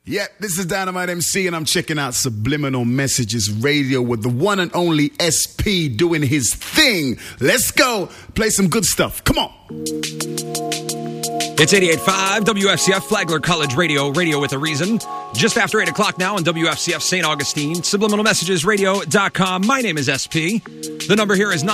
Yep, this is Dynamite MC, and I'm checking out Subliminal Messages Radio with the one and only SP doing his thing. Let's go. Play some good stuff. Come on. It's 88.5 WFCF Flagler College Radio, radio with a reason. Just after 8 o'clock now on WFCF St. Augustine, subliminalmessagesradio.com. My name is SP. The number here is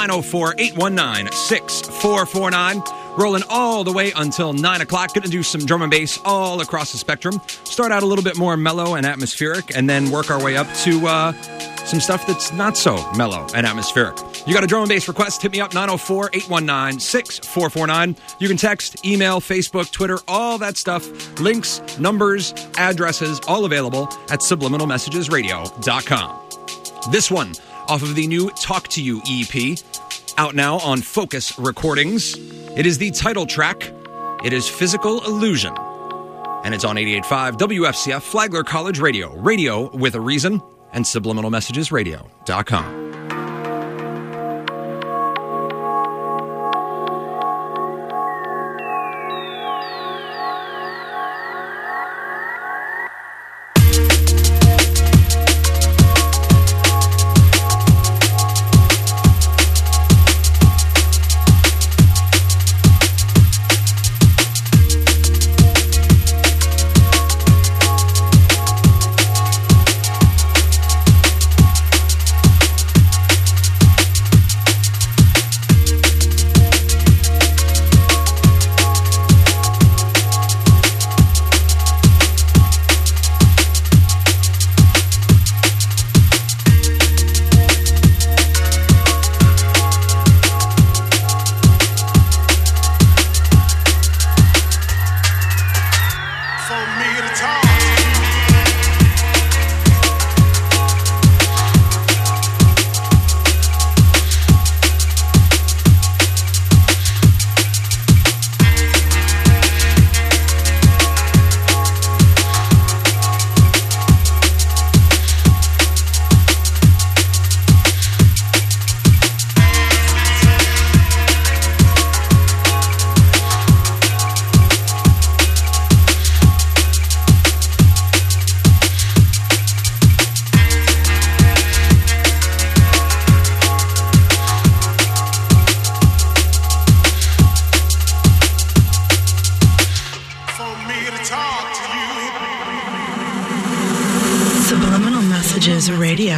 904-819-6449. Rolling all the way until 9 o'clock. Going to do some drum and bass all across the spectrum. Start out a little bit more mellow and atmospheric, and then work our way up to some stuff that's not so mellow and atmospheric. You got a drum and bass request? Hit me up, 904-819-6449. You can text, email, Facebook, Twitter, all that stuff. Links, numbers, addresses, all available at subliminalmessagesradio.com. This one off of the new Talk to You EP, out now on Focus Recordings. It is the title track. It is Physical Illusion. And it's on 88.5 WFCF Flagler College Radio. Radio with a reason. And subliminalmessagesradio.com. Radio.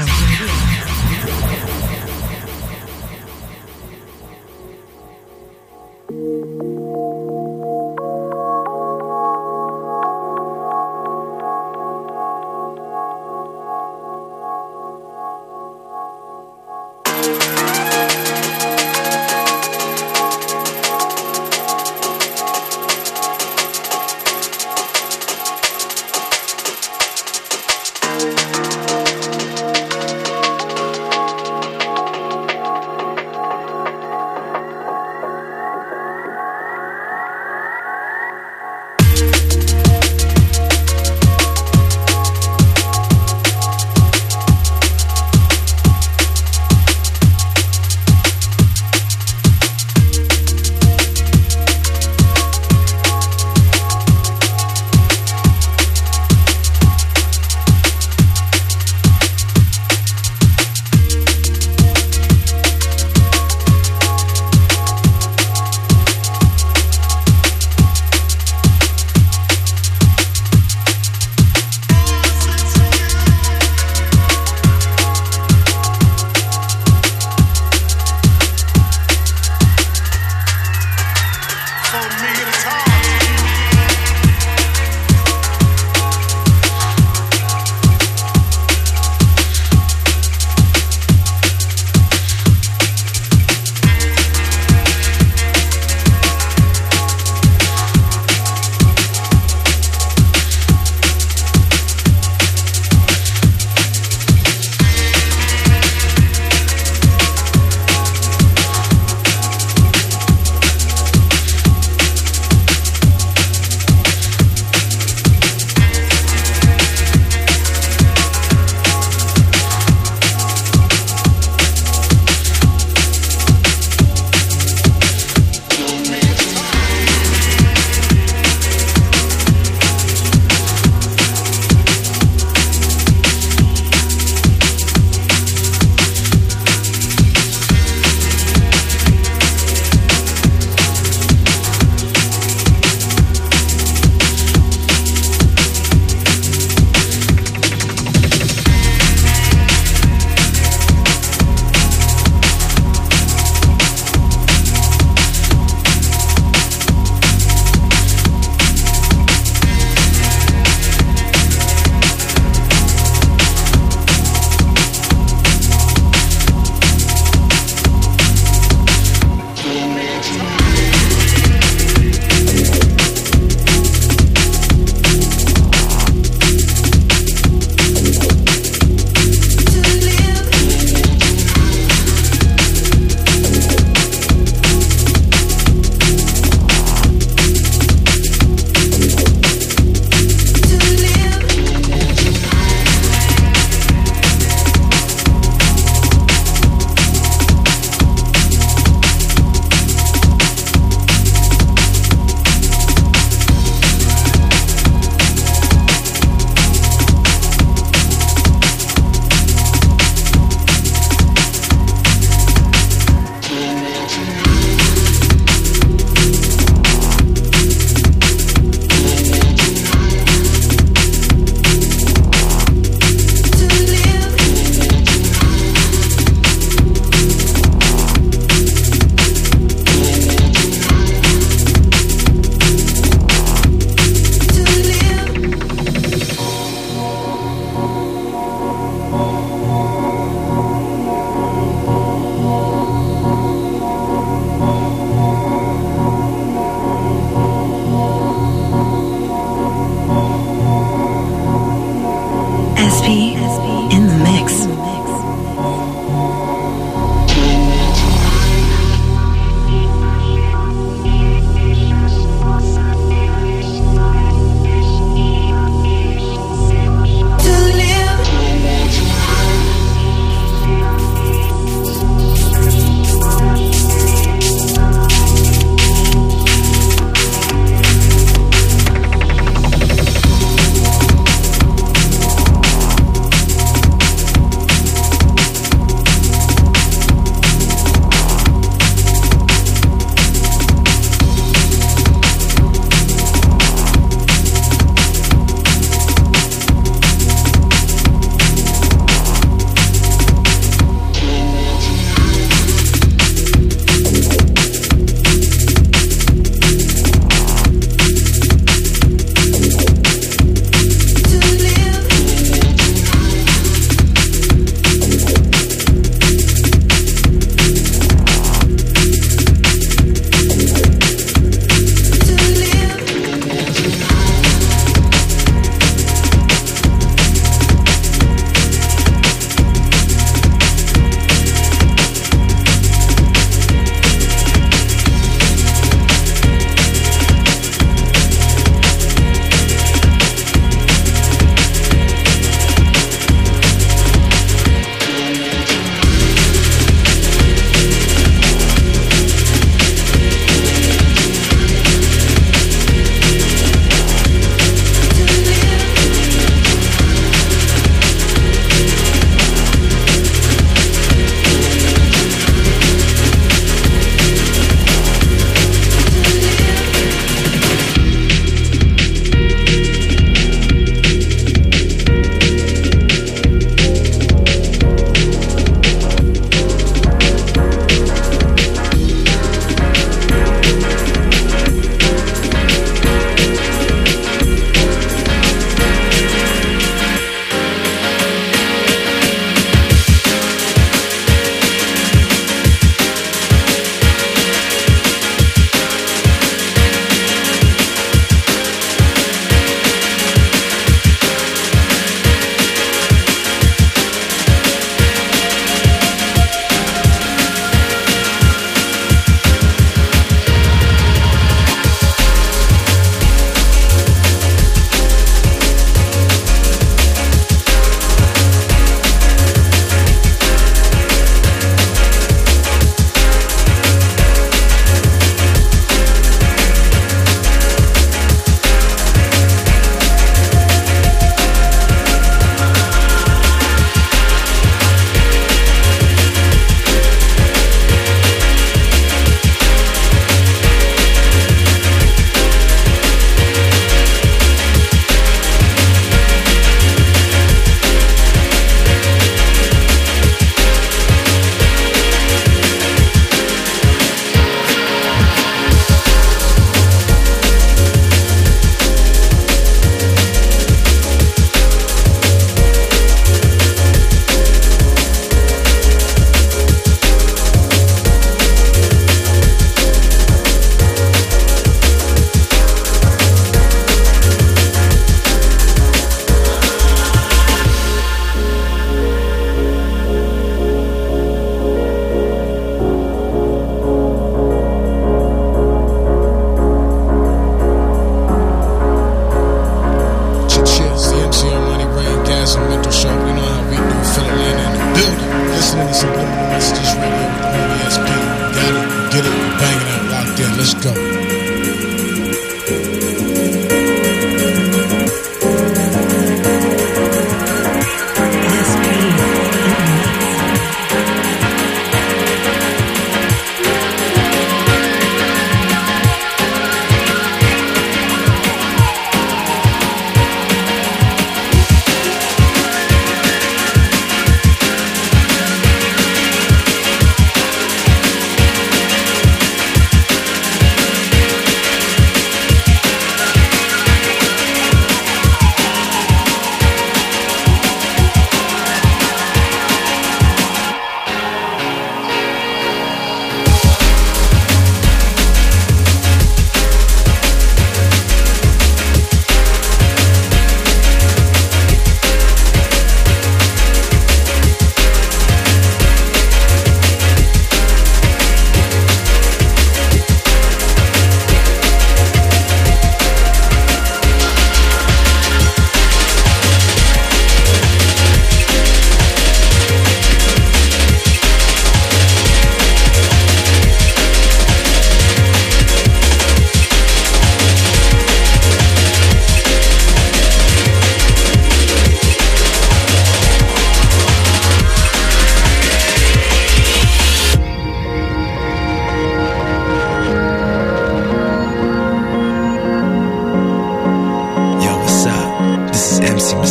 SP in the mix.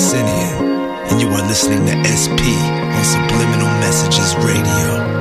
Abyssinian, and you are listening to SP on Subliminal Messages Radio.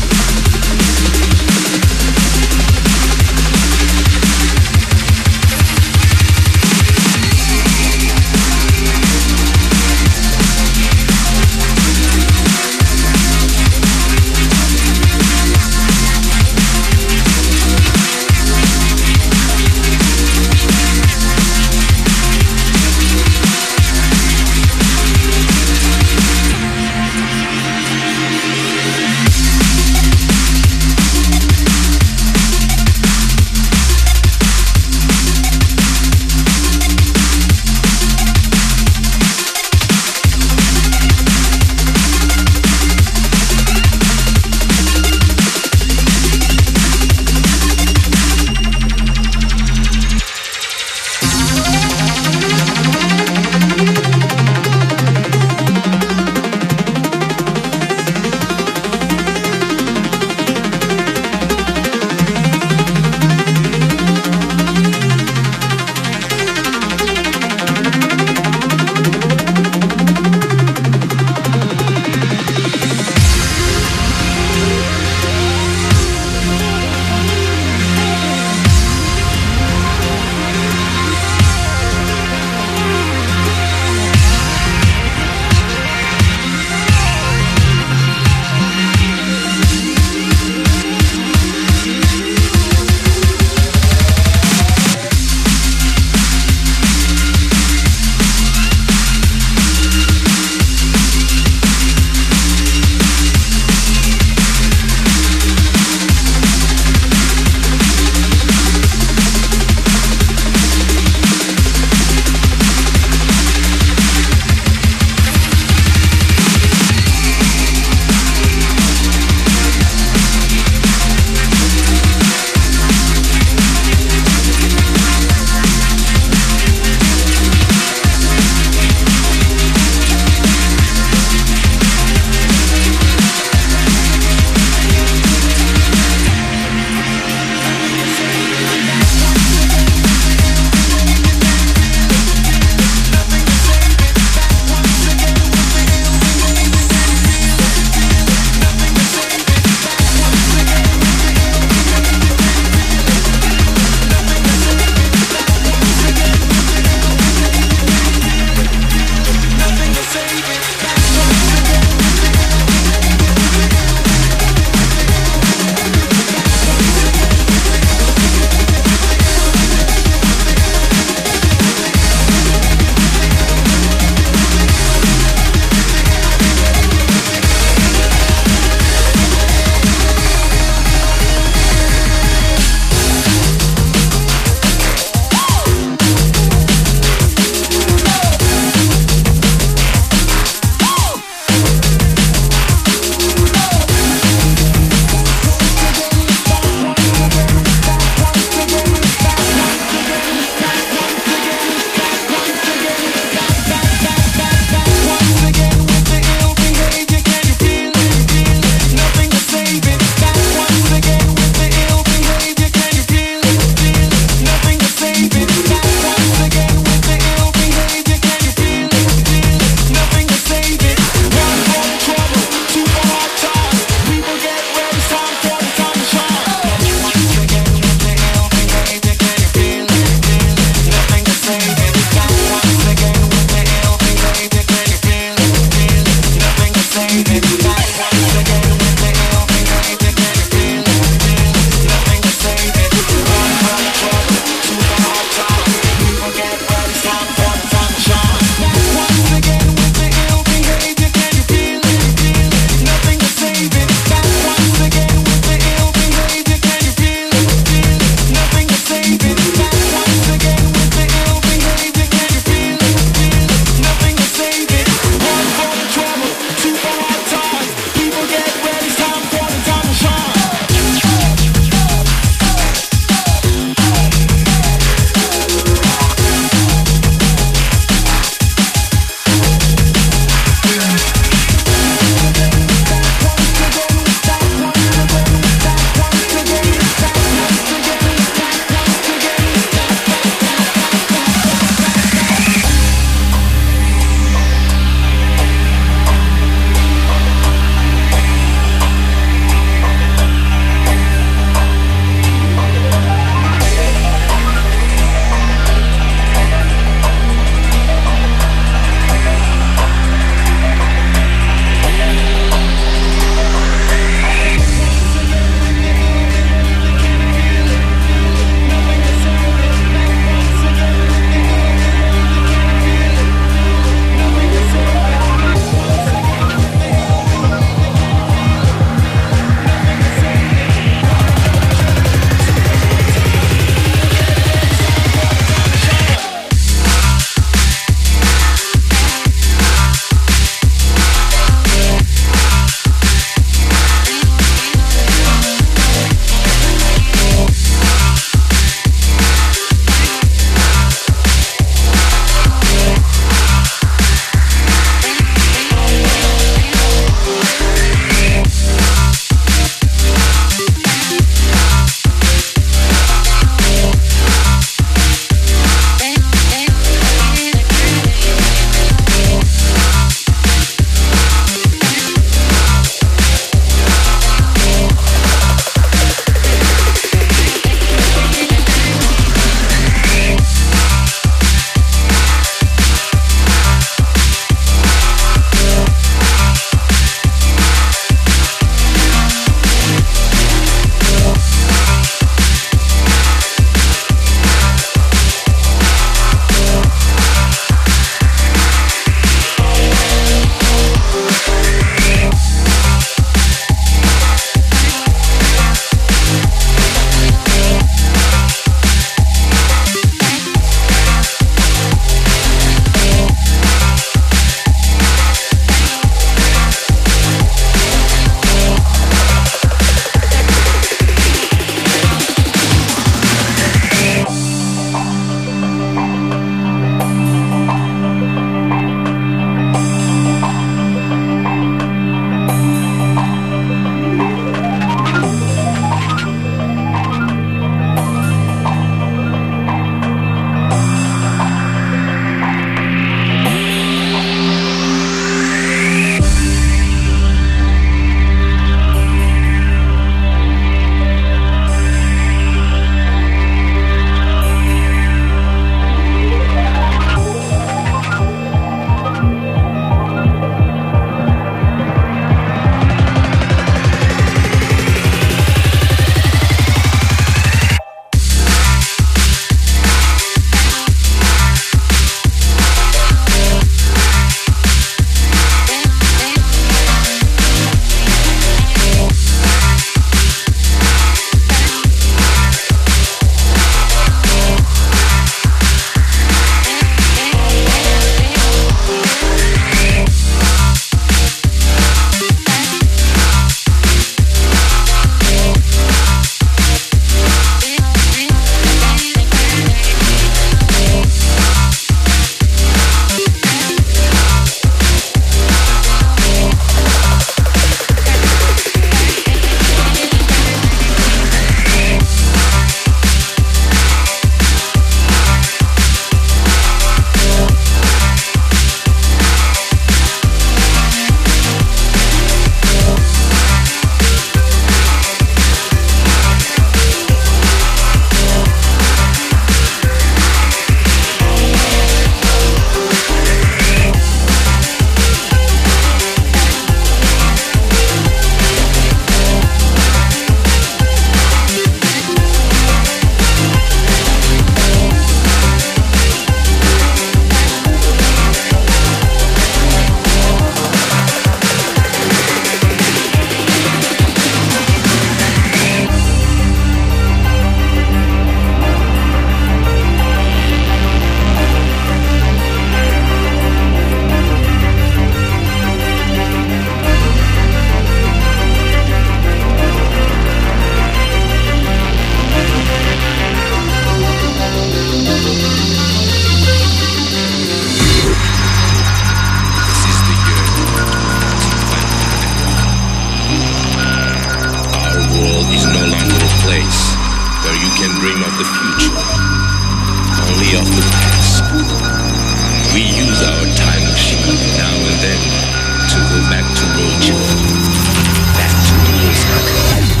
of the past. We use our time machine now and then to go back to nature, back to music.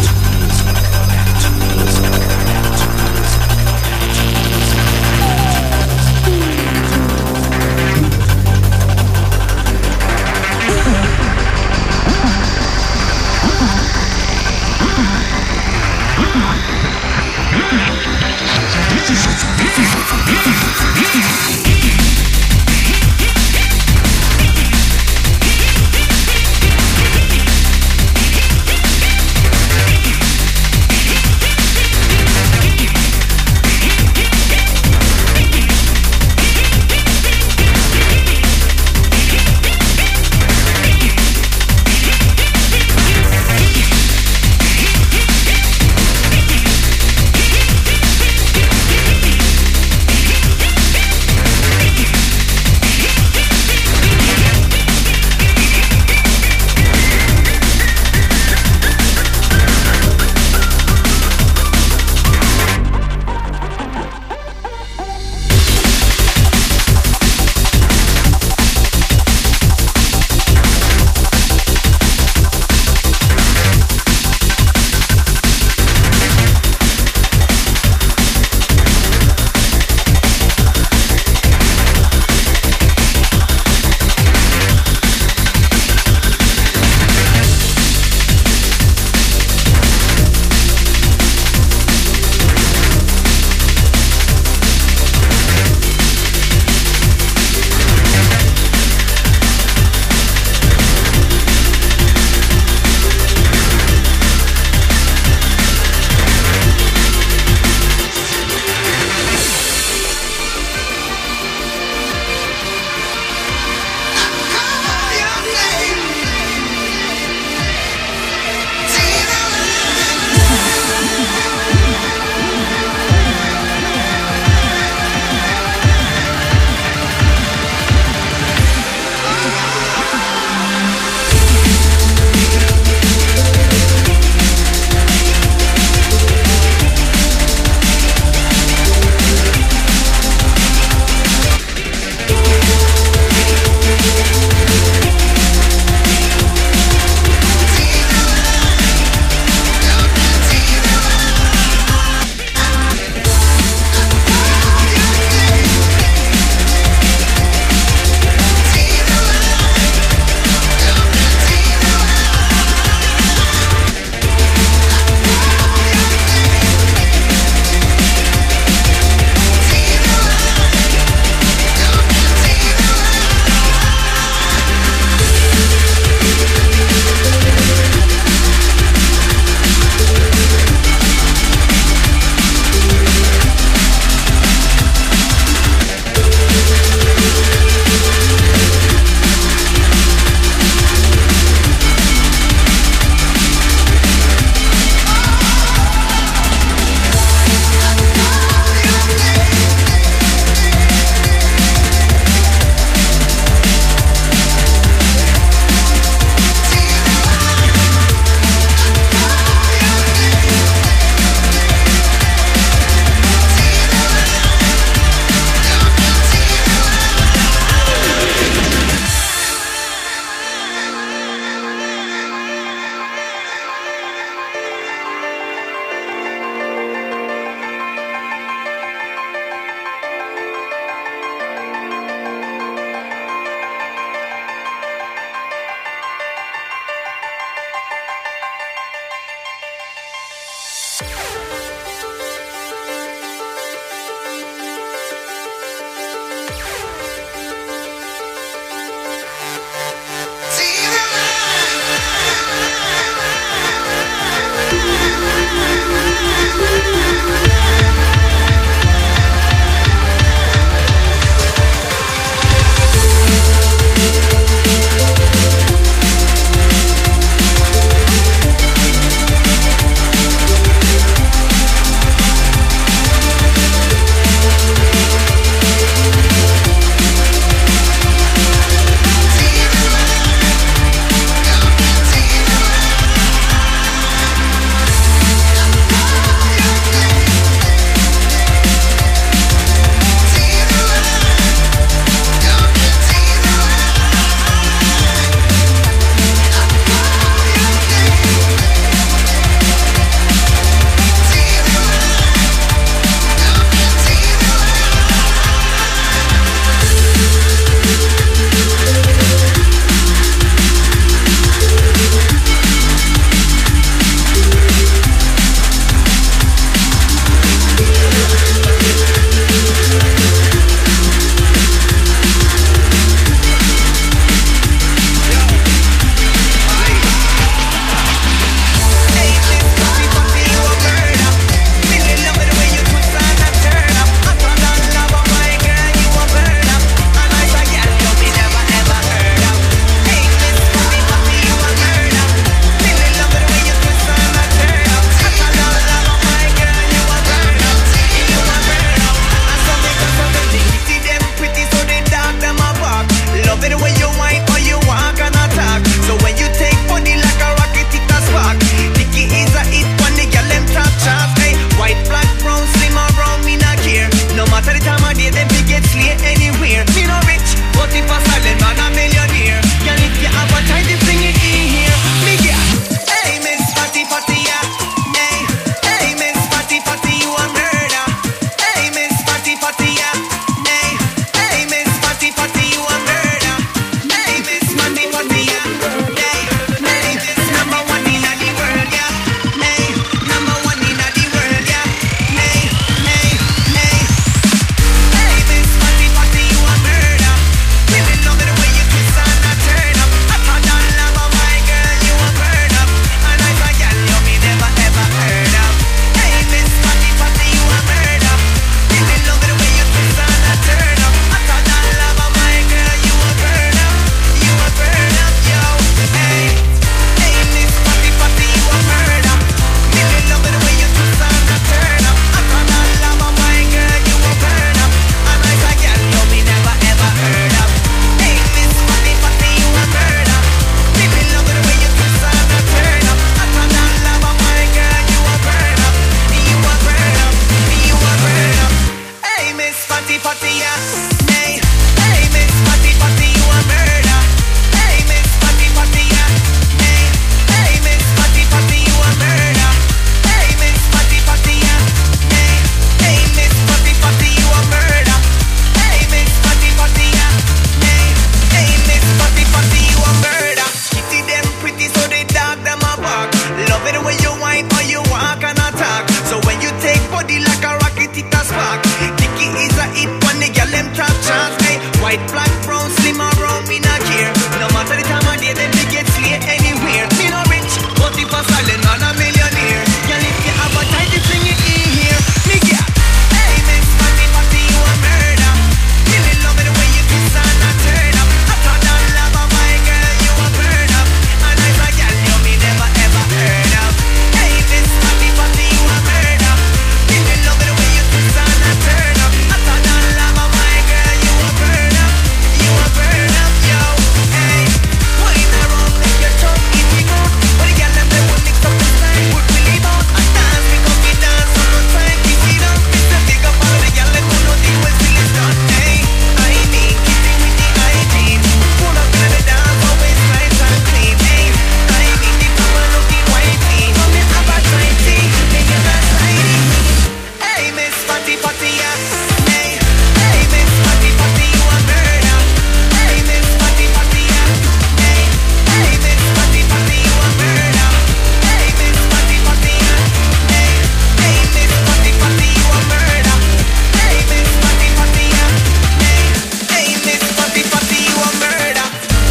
Fatty Fatty, yeah. Hey, hey, Miss Fatty Fatty, you a murder. Hey, Miss Fatty Fatty, yeah. Hey, hey, Miss Fatty Fatty, you a murder. Hey, Miss Fatty Fatty, yeah. Hey, hey, Miss Fatty Fatty, you a murder. Hey, Miss Fatty Fatty, yeah. Hey, hey, Miss Fatty Fatty, you a murder. Kitty them pretty, so they dog them a bark. Love it when you whine or you walk and attack. So when you take body like a rocket, it a spark. Dicky is a hit when the girl them top chance. Hey, white, black, brown, slim or brown, me not care. No matter the time of day, them they get slay anywhere. Me no rich, but if a silent man a millionaire. Girl, if you have a tight, you bring it in here. Me get, hey, Miss Fatty Fatty, you a murder. Really love it the way you kiss and a turn up. I thought that love of my girl, you a burn up. And I'm a girl you me never ever heard of. Hey, Miss Fatty Fatty, you a murder. Really love it the way you kiss and a turn up. I thought that love of my girl, you a burn up. You a burn up, yo. Hey, wine around, make your tongue itchy good. But the girl them they will mix up the style, would really bout. I dance, pick up me dance, so no time, kiss it up. It's a big up all of the girl them who know the way till it's done. Hey, I mean, kissing with the hygiene. Pull up in the dance, always nice and clean. Hey, I mean, the woman looking wifey. Come in, have a tight tea, make it a sliding. Hey, Miss Fatty Fatty, yeah. Hey, hey, Miss Fatty Fatty, you a murder. Hey, Miss Fatty Fatty, yeah. Hey, hey, Miss Fatty Fatty, you a murder. Hey, Miss Fatty Fatty, yeah. Hey, hey, Miss Fatty Fatty, you a murder. Hey, Miss Fatty Fatty, yeah. Hey, hey, Miss Fatty Fatty, you a murder.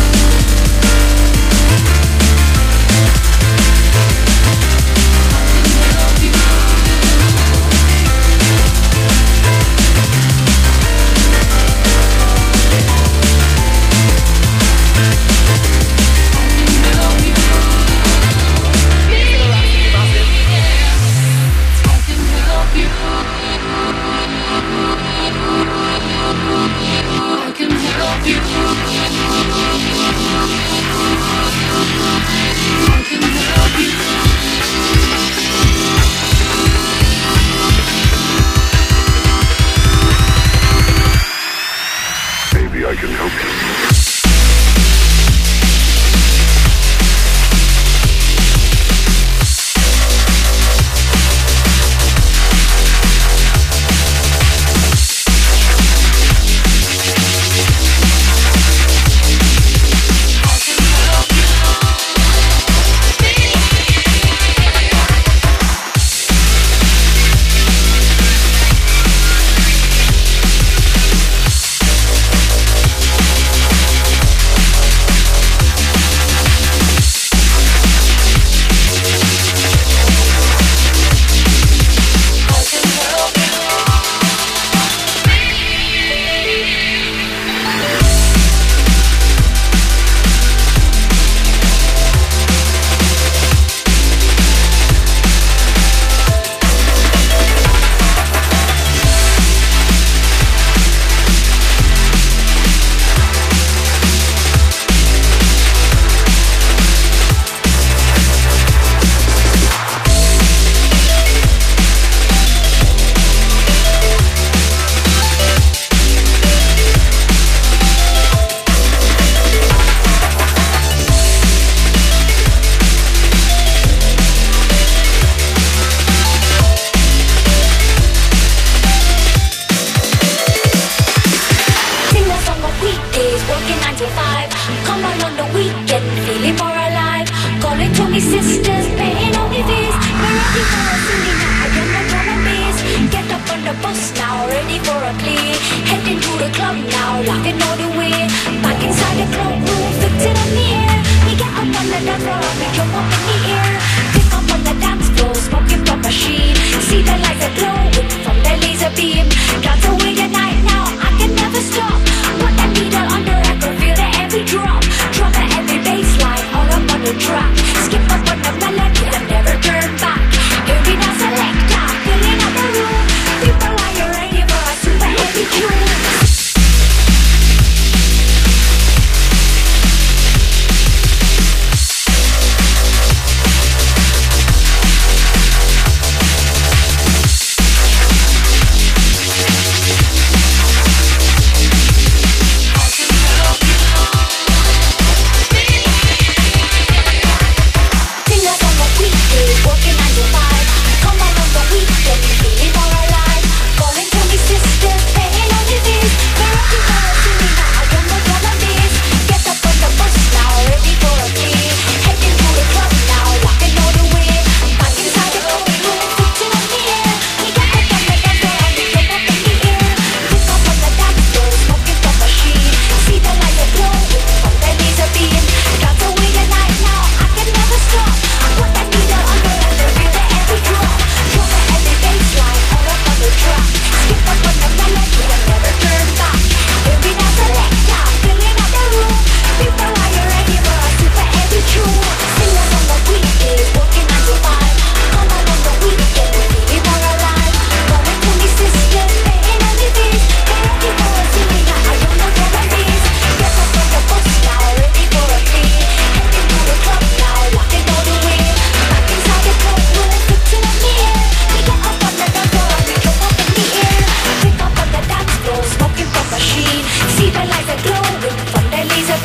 Maybe I can help you.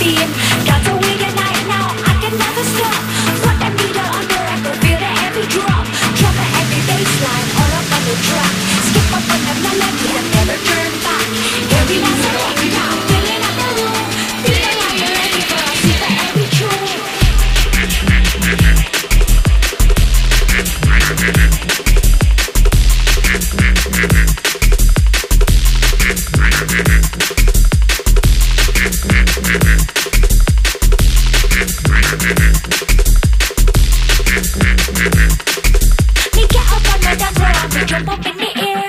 beam. Got to wait a night now, I can never stop. Put that needle under and feel the every drop. Drop at every baseline, all up on the track. Skip up on the melody and never turn back. Every last second now, filling up the room. Feeling like you're ready for a super every tune. Me get up on the dance floor and me jump up in the air.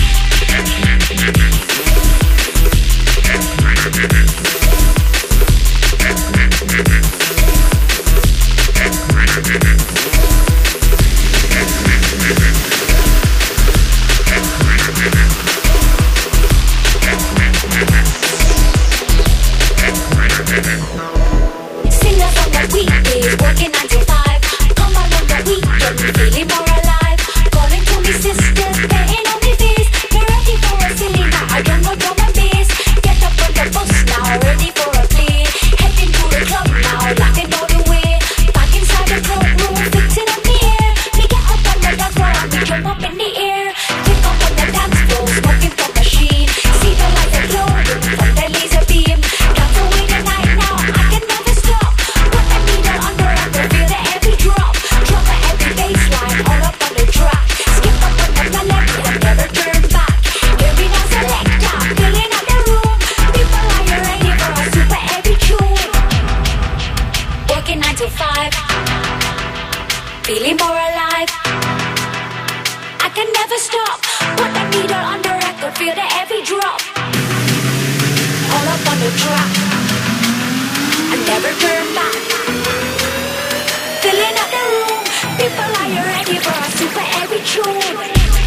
Singers on the weekdays, working 9 to 5. Come on the weekend, feeling more alive. Calling to me sisters, paying on me fees. You're ready for a silly now, I don't know drum and bass. Get up on the bus now, ready for a play. Heading to the club now, laughing all the way. Back inside the club room, fixing up the air. Me get up on the dance floor and me jump up in the air. Pick up on the dance floor, smoking from machine. See the lights are glowing from the laser beam. Got to wait a night now, I can never stop. Put that needle under and feel the every drop. Drop at every baseline, all up on the track. Skip up on the melody and never turn back. Every now selector, filling up the room. People, are you ready for a super every tune? Working 9 to 5, feeling more alive. I can never stop. Put that needle under and feel the every drop. All up on the track and never turn back. Filling up the room. People, are you ready for a super every tune?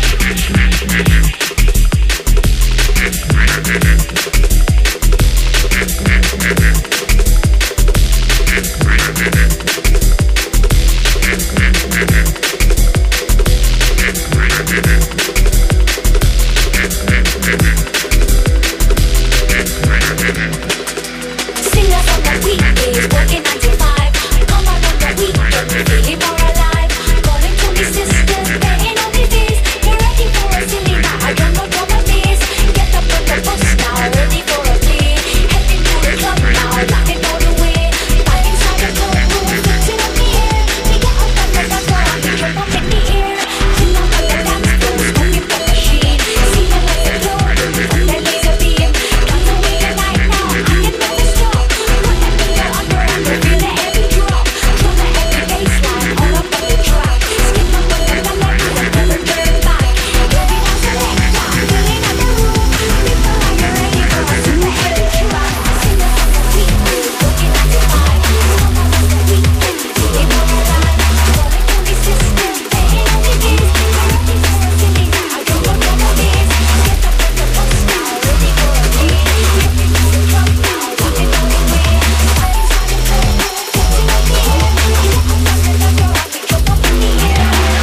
Singers on the weekdays, working 9 to 5. Come on the weekend, feeling more alive. Calling to me sisters, paying on me fees. You're ready for a silly now, I don't know drum and bass. Get up on the bus now, ready for a play. Heading to the club now, laughing all the way. Back inside the club room, fixing up the air. We get up on the dance floor and we jump up in the air. Sing up on the dance floor, smoking from machine. See the lights are glowing from the laser beam. Got to wait a night now, I can never stop. Put that needle under and feel the every drop. Drop at every baseline, all up on the track. Skip up on the melody and never turn back. Every now selector, filling up the room. People, are you ready for a super every track? Singers on the weekdays, working 9 to 5. Come on the weekend, feeling more alive. Calling to me sisters, paying on me fees. You're ready for a silly now, I don't know drum and bass. Get up on the bus now, ready for a play. Heading to the club now, laughing all the way. Back inside the club room, fixing up the air. Get up on the dance floor and we jump up in the air.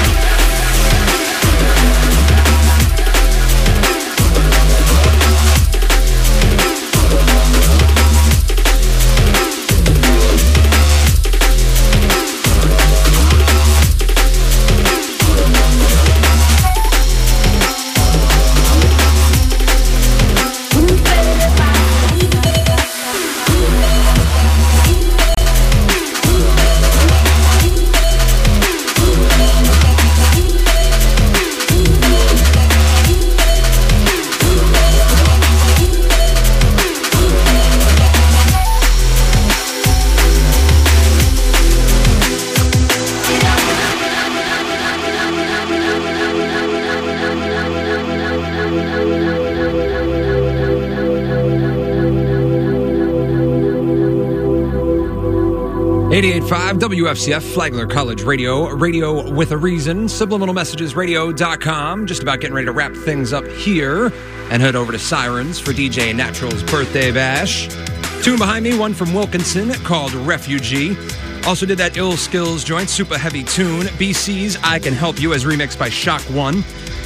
.5 WFCF, Flagler College Radio, Radio with a Reason, subliminalmessagesradio.com. Just about getting ready to wrap things up here and head over to Sirens for DJ Natural's birthday bash. Tune behind me, one from Wilkinson called Refugee. Also did that Ill Skills joint, super heavy tune. BC's I Can Help You as remixed by Shock One.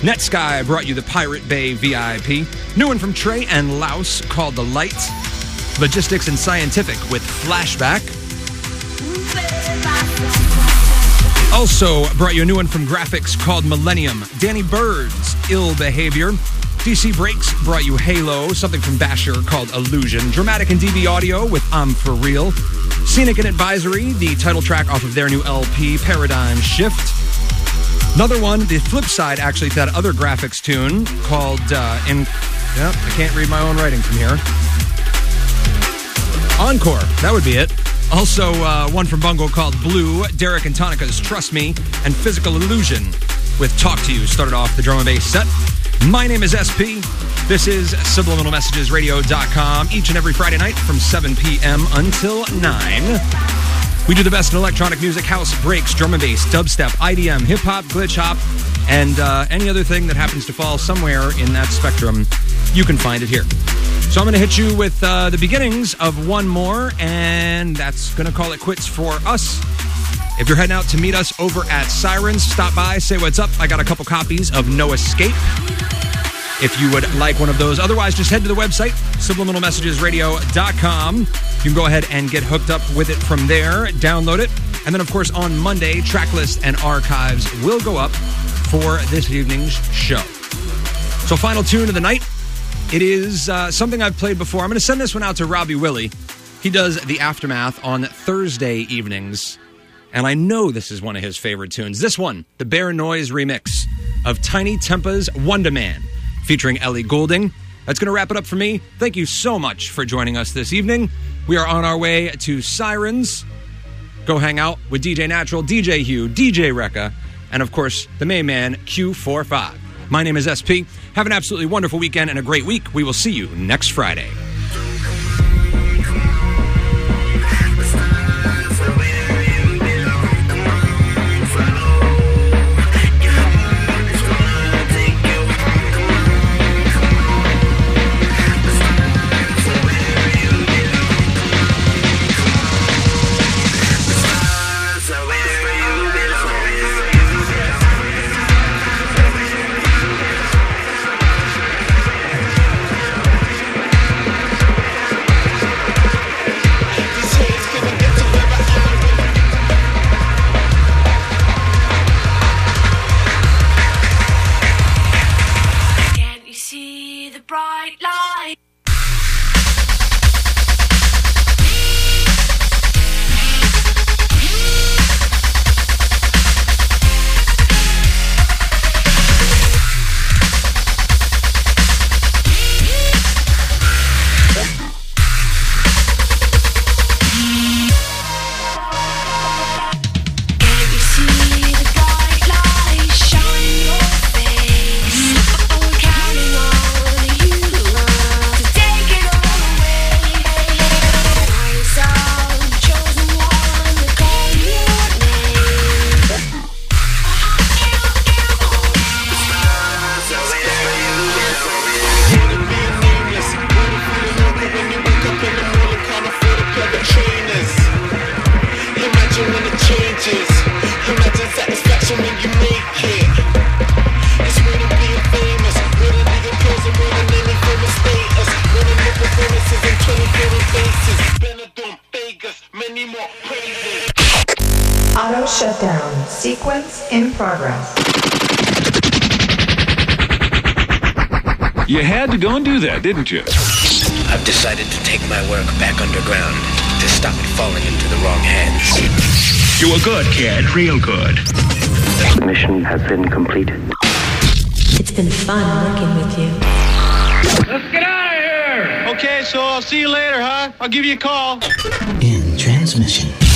Netsky brought you the Pirate Bay VIP. New one from Trey and Louse called The Light. Logistics and Scientific with Flashback. Also brought you a new one from Graphics called Millennium. Danny Bird's Ill Behavior. DC Breaks brought you Halo, something from Basher called Illusion. Dramatic and DB Audio with I'm For Real. Scenic and Advisory, the title track off of their new LP, Paradigm Shift. Another one, the flip side actually to that other Graphics tune called I can't read my own writing from here. Encore, that would be it. Also, one from Bungle called Blue, Derek and Tonica's Trust Me, and Physical Illusion with Talk to You started off the drum and bass set. My name is SP. This is SubliminalMessagesRadio.com each and every Friday night from 7 p.m. until 9. We do the best in electronic music, house, breaks, drum and bass, dubstep, IDM, hip-hop, glitch hop, and any other thing that happens to fall somewhere in that spectrum, you can find it here. So I'm going to hit you with the beginnings of one more, and that's going to call it quits for us. If you're heading out to meet us over at Sirens, stop by, say what's up. I got a couple copies of No Escape, if you would like one of those. Otherwise, just head to the website, SubliminalMessagesRadio.com. You can go ahead and get hooked up with it from there, download it. And then, of course, on Monday, track list and archives will go up for this evening's show. So final tune of the night. It is something I've played before. I'm going to send this one out to Robbie Willie. He does the Aftermath on Thursday evenings. And I know this is one of his favorite tunes. This one, the Bear Noise remix of Tiny Tempa's Wonder Man, featuring Ellie Goulding. That's going to wrap it up for me. Thank you so much for joining us this evening. We are on our way to Sirens. Go hang out with DJ Natural, DJ Hugh, DJ Rekka, and of course, the main man, Q45. My name is SP. Have an absolutely wonderful weekend and a great week. We will see you next Friday. Auto shutdown. Sequence in progress. You had to go and do that, didn't you? I've decided to take my work back underground to stop it falling into the wrong hands. You were good, kid. Real good. The mission has been completed. It's been fun working with you. Let's get out of here! Okay, so I'll see you later, huh? I'll give you a call. In transmission.